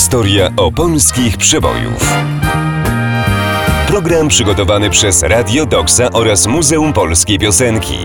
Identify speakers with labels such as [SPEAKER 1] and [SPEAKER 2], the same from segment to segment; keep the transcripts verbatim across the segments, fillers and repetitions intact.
[SPEAKER 1] Historia opolskich przebojów. Program przygotowany przez Radio Doksa oraz Muzeum Polskiej Piosenki.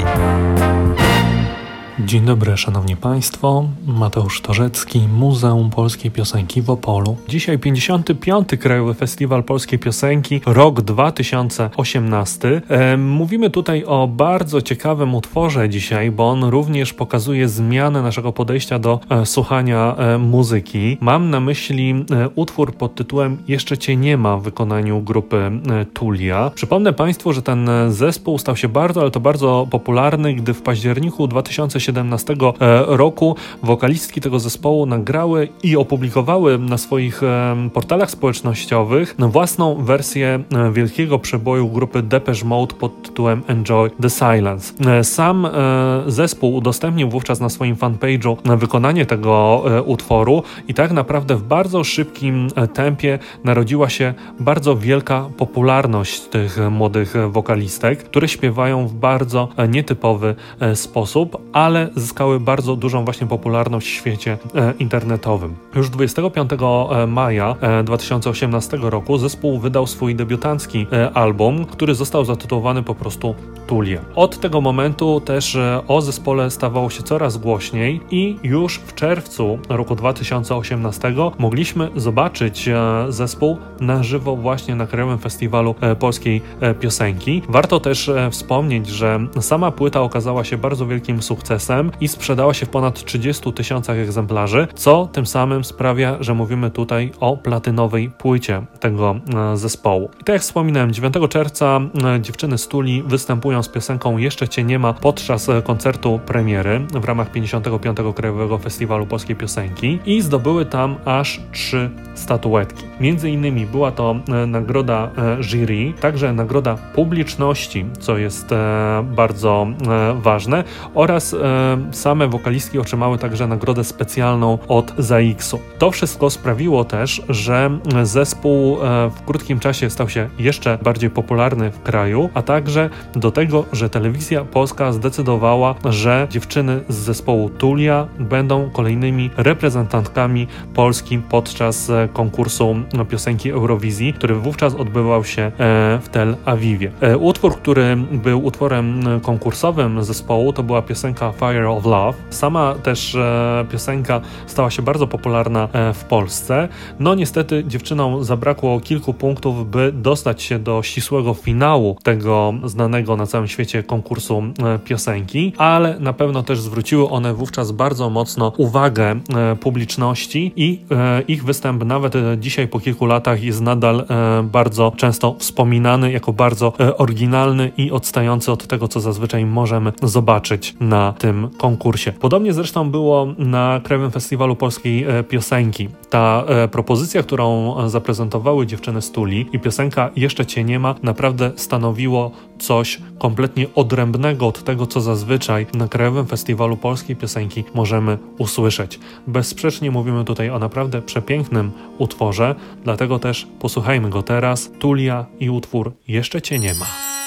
[SPEAKER 2] Dzień dobry, szanowni państwo. Mateusz Torzecki, Muzeum Polskiej Piosenki w Opolu. Dzisiaj pięćdziesiąty piąty Krajowy Festiwal Polskiej Piosenki, rok dwa tysiące osiemnasty. E, mówimy tutaj o bardzo ciekawym utworze dzisiaj, bo on również pokazuje zmianę naszego podejścia do e, słuchania e, muzyki. Mam na myśli e, utwór pod tytułem Jeszcze Cię nie ma w wykonaniu grupy e, Tulia. Przypomnę państwu, że ten zespół stał się bardzo, ale to bardzo popularny, gdy w październiku dwa tysiące siedemnastego roku wokalistki tego zespołu nagrały i opublikowały na swoich portalach społecznościowych własną wersję wielkiego przeboju grupy Depeche Mode pod tytułem Enjoy the Silence. Sam zespół udostępnił wówczas na swoim fanpage'u wykonanie tego utworu i tak naprawdę w bardzo szybkim tempie narodziła się bardzo wielka popularność tych młodych wokalistek, które śpiewają w bardzo nietypowy sposób, ale zyskały bardzo dużą właśnie popularność w świecie e, internetowym. Już dwudziestego piątego maja dwa tysiące osiemnastego roku zespół wydał swój debiutancki e, album, który został zatytułowany po prostu Tulia. Od tego momentu też e, o zespole stawało się coraz głośniej i już w czerwcu roku dwa tysiące osiemnastego mogliśmy zobaczyć e, zespół na żywo właśnie na Krajowym Festiwalu e, Polskiej e, Piosenki. Warto też e, wspomnieć, że sama płyta okazała się bardzo wielkim sukcesem i sprzedała się w ponad trzydziestu tysiącach egzemplarzy, co tym samym sprawia, że mówimy tutaj o platynowej płycie tego e, zespołu. I tak jak wspominałem, dziewiątego czerwca e, dziewczyny z Tuli występują z piosenką Jeszcze Cię nie ma podczas e, koncertu premiery w ramach pięćdziesiątego piątego Krajowego Festiwalu Polskiej Piosenki i zdobyły tam aż trzy statuetki. Między innymi była to e, nagroda e, jury, także nagroda publiczności, co jest e, bardzo e, ważne, oraz e, same wokalistki otrzymały także nagrodę specjalną od ZAIKS-u. To wszystko sprawiło też, że zespół w krótkim czasie stał się jeszcze bardziej popularny w kraju, a także do tego, że telewizja polska zdecydowała, że dziewczyny z zespołu Tulia będą kolejnymi reprezentantkami Polski podczas konkursu piosenki Eurowizji, który wówczas odbywał się w Tel Awiwie. Utwór, który był utworem konkursowym zespołu, to była piosenka Fire of Love. Sama też e, piosenka stała się bardzo popularna e, w Polsce. No niestety dziewczynom zabrakło kilku punktów, by dostać się do ścisłego finału tego znanego na całym świecie konkursu e, piosenki, ale na pewno też zwróciły one wówczas bardzo mocno uwagę e, publiczności i e, ich występ nawet e, dzisiaj po kilku latach jest nadal e, bardzo często wspominany jako bardzo e, oryginalny i odstający od tego, co zazwyczaj możemy zobaczyć na tym konkursie. Podobnie zresztą było na Krajowym Festiwalu Polskiej Piosenki. Ta e, propozycja, którą zaprezentowały dziewczyny z Tuli i piosenka Jeszcze Cię nie ma naprawdę stanowiło coś kompletnie odrębnego od tego, co zazwyczaj na Krajowym Festiwalu Polskiej Piosenki możemy usłyszeć. Bezsprzecznie mówimy tutaj o naprawdę przepięknym utworze, dlatego też posłuchajmy go teraz. Tulia i utwór Jeszcze Cię nie ma.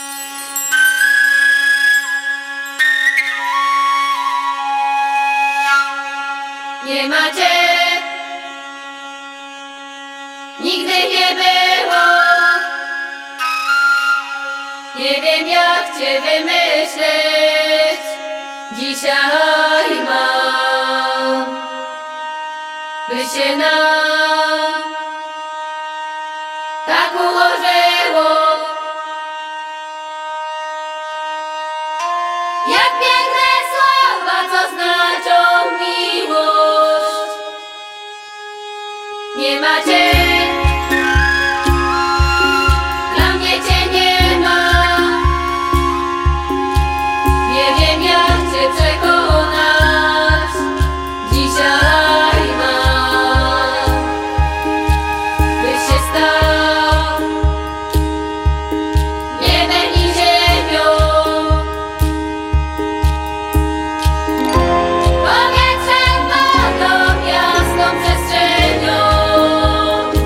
[SPEAKER 3] Nie ma cię, nigdy nie było. Nie wiem jak cię wymyśleć, dzisiaj mam, by się nam tak ułożyło. Jak piękne słowa, co znaczą miłość. Nie ma cię, dla mnie cię nie ma. Nie wiem jak cię przekonać, dzisiaj mam, byś się stał niebem i ziemią. Powietrzem, wodą, jasną przestrzenią.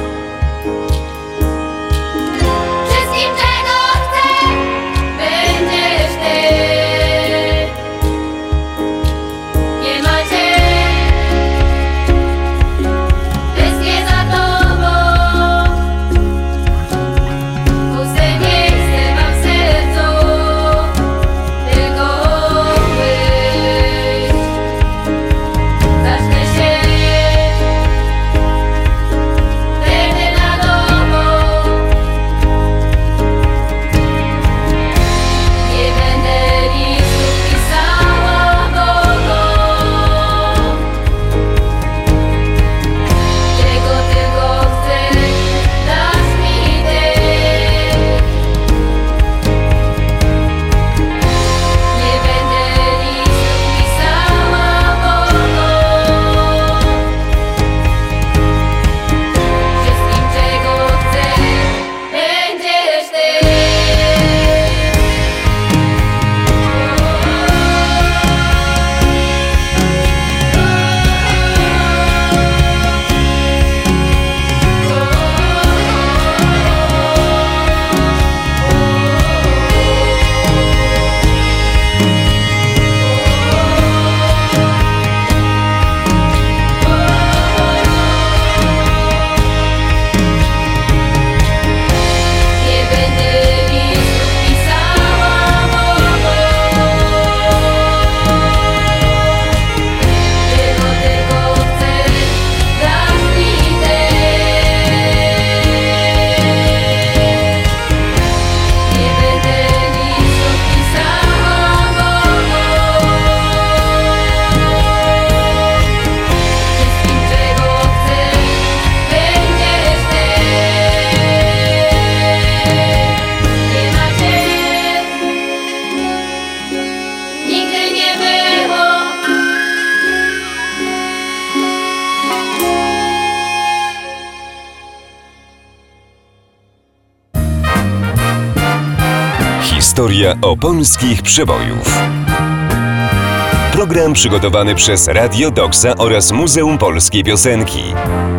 [SPEAKER 1] Historia opolskich przebojów. Program przygotowany przez Radio Doksa oraz Muzeum Polskiej Piosenki.